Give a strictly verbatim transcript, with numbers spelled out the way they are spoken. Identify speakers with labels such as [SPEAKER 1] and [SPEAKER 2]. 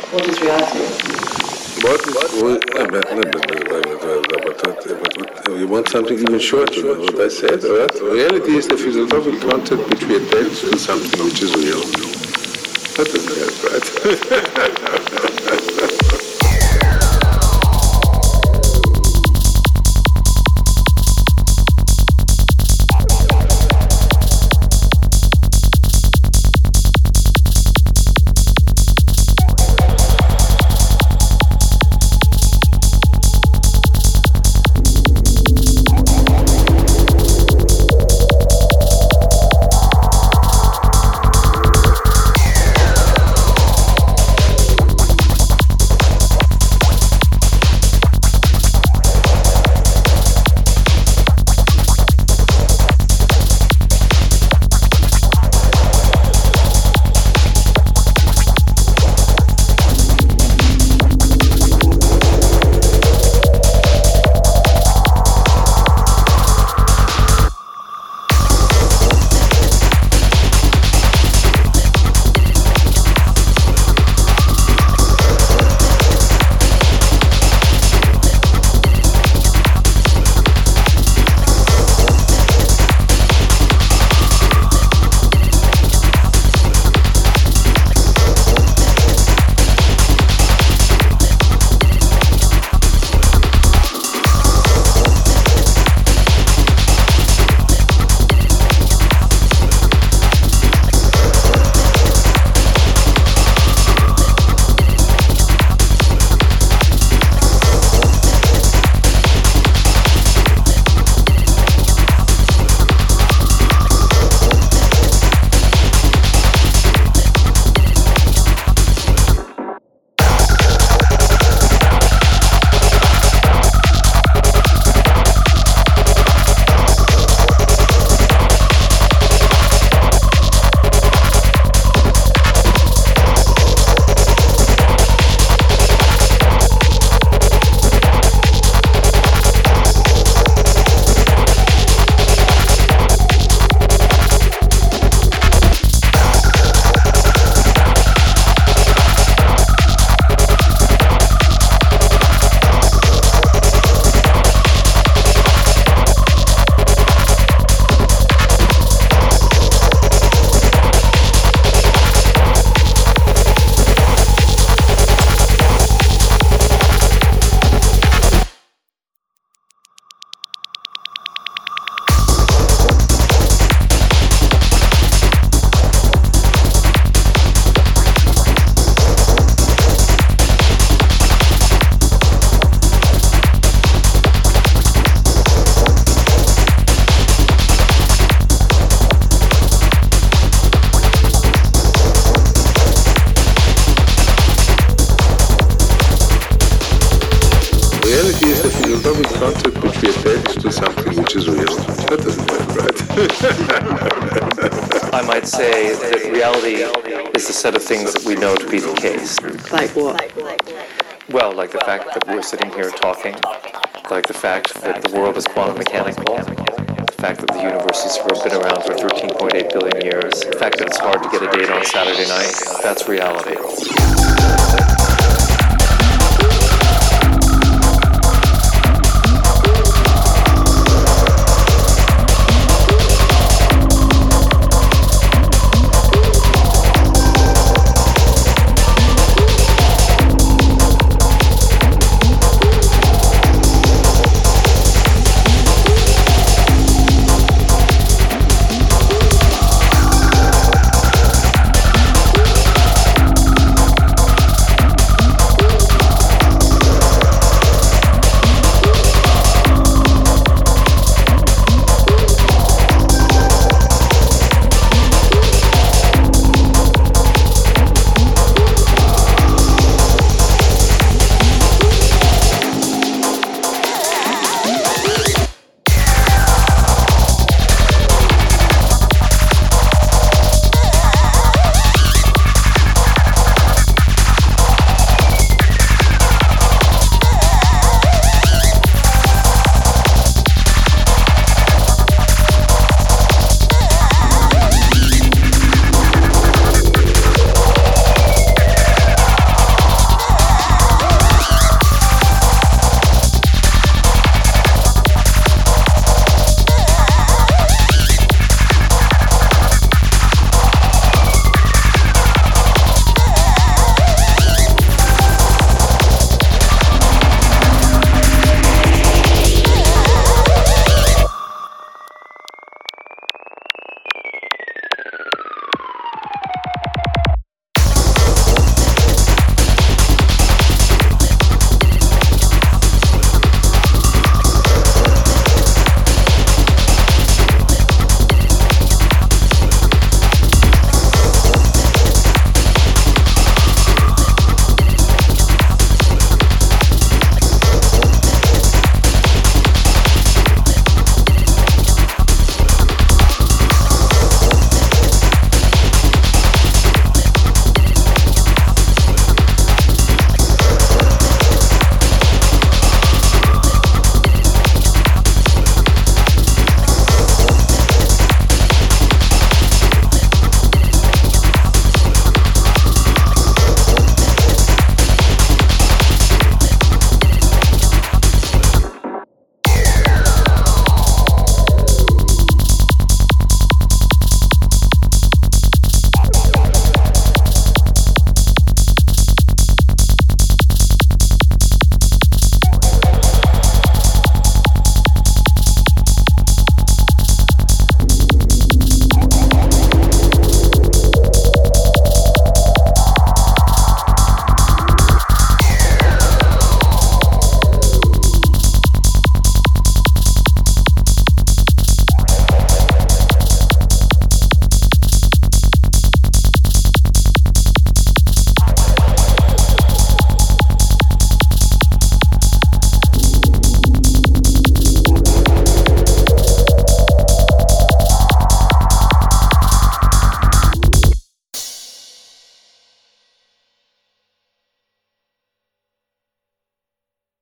[SPEAKER 1] What is reality?
[SPEAKER 2] What is what, no, but, no, but, but, but, but, but, but, you want something even shorter than what I said, all right? Reality is the philosophical concept which we attach to something which is real. That doesn't help, right? Reality is the philosophical concept which we attach to something which is real. That doesn't help, right?
[SPEAKER 3] I might say that reality is the set of things that we know to be the case.
[SPEAKER 1] Like what?
[SPEAKER 3] Well, like the fact that we're sitting here talking, like the fact that the world is quantum mechanical, the fact that the universe has been around for thirteen point eight billion years, the fact that it's hard to get a date on Saturday night, that's reality.